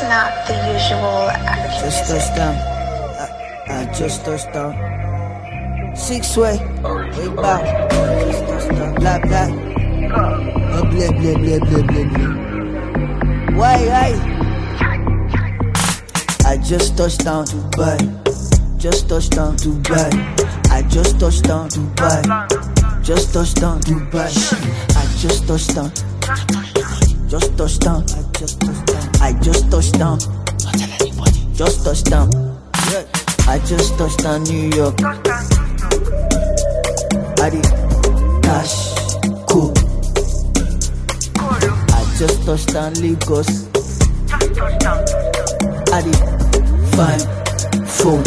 is not the usual African Just music. touched down. I just touched down. Six-way. Way back. Just touched down. Black, black. Blah, blah, blah, blah, blah, blah. Why? I just touched down Dubai. Just touched down Dubai. I just touched down Dubai. Just touched down Dubai. I just touched down. Just touched down. I just touched down. Don't tell anybody. Just touched down. I just touched down New York. I did cash cool. I just touched down Lagos. I did fine phone.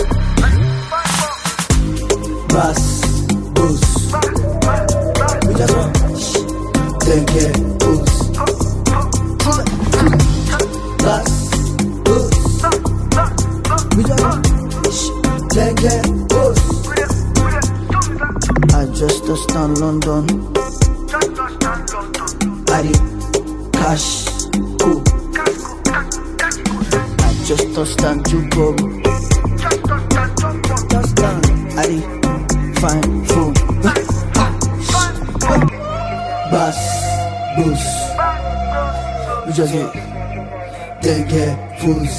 Bass boost. We just want then get boost. Bass boost. We just want then get boost. I just touched down London. I did cash cool. I just touched down Jubo. Touchdown. I did fine phone. Bass boost. We just get then get boost.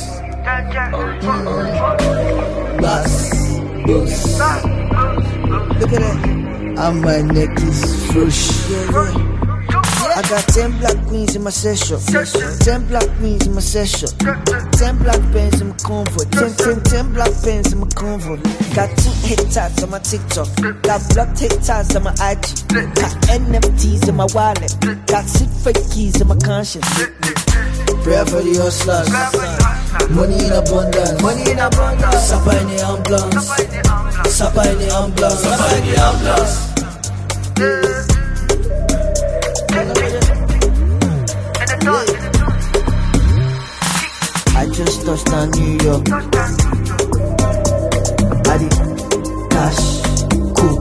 Bass boost. Look at that. And my neck is fresh. I got 10 black queens in my session. 10 black queens in my session. 10 black pens in my comfort. 10 black pens in my comfort. Got 2 hit tags on my TikTok. Got blocked hit tags on my IG. Got NFTs in my wallet. Got 6 fake keys in my conscience. Prayer for the hustlers. Money in abundance. Money in abundance. Sapa in the ambulance. Sapa in the ambulance. Sapa in the ambulance. I just touched on New York. I did cash cool.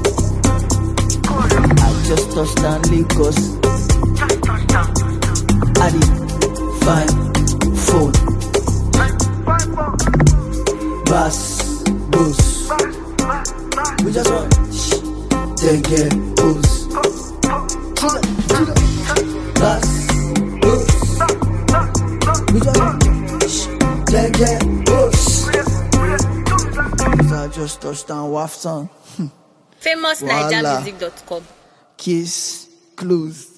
I just touched on Lagos. I did fine phone. Bass boost. We just want then get boost. Bass boost. We just want then get boost. I just touched on Wafton. FamousNigermusic.com. Kiss clues.